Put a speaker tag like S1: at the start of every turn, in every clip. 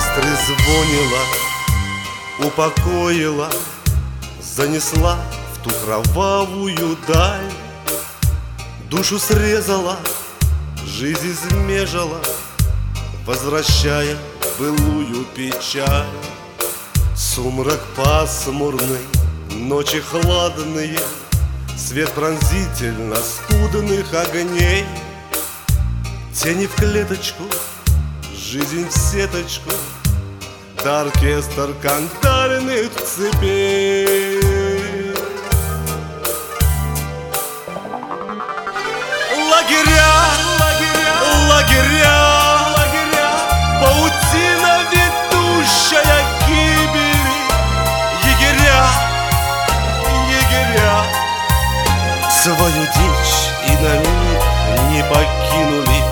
S1: Растрезвонила, упокоила, занесла в ту кровавую даль. Душу срезала, жизнь измежала, возвращая былую печаль. Сумрак пасмурный, ночи хладные, свет пронзительно скудных огней. Тени в клеточку, жизнь в сеточку, да оркестр кантарных цепей. Лагеря, лагеря, лагеря, лагеря, паутина, ведущая к гибели. Егеря, егеря, свою дичь и на миг не покинули.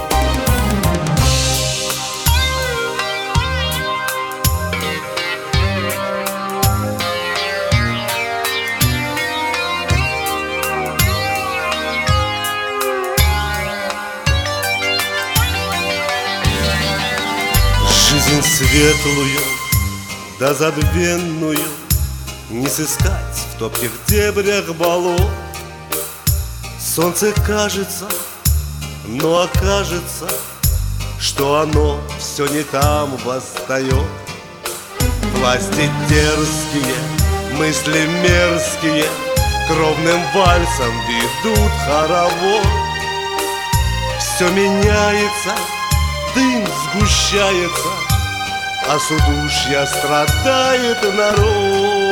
S1: Жизнь светлую, да забвенную не сыскать в топких дебрях болот. Солнце кажется, но окажется, что оно все не там восстает. Власти дерзкие, мысли мерзкие, кровным вальсом ведут хоровод. Все меняется, дым сгущается, а с удушья страдает народ.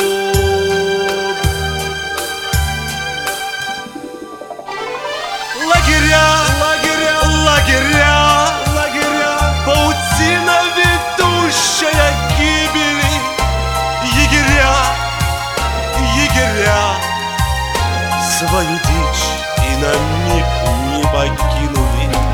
S1: Лагеря, лагеря, лагеря, лагеря, паутина, ведущая к гибели. Егеря, егеря, свою дичь и на миг не покинули.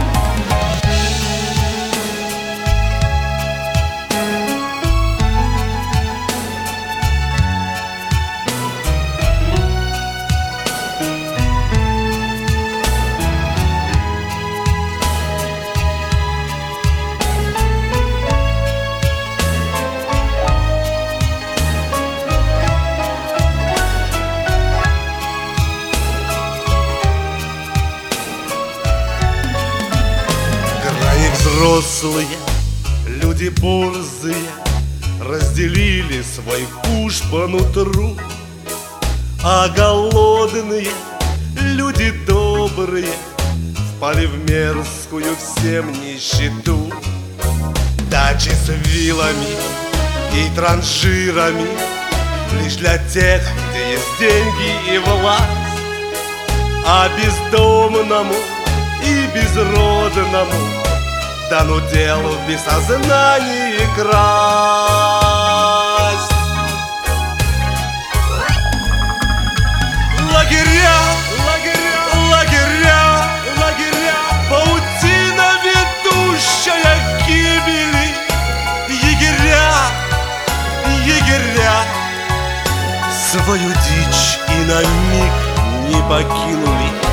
S1: Взрослые, люди борзые, разделили свой куш по нутру, а голодные, люди добрые, впали в мерзкую всем нищету. Дачи с вилами и транширами лишь для тех, где есть деньги и власть, а бездомному и безродному дано дело без сознания красть. Лагеря, лагеря, лагеря, лагеря, паутина, ведущая к гибели. Егеря, егеря, свою дичь и на миг не покинули.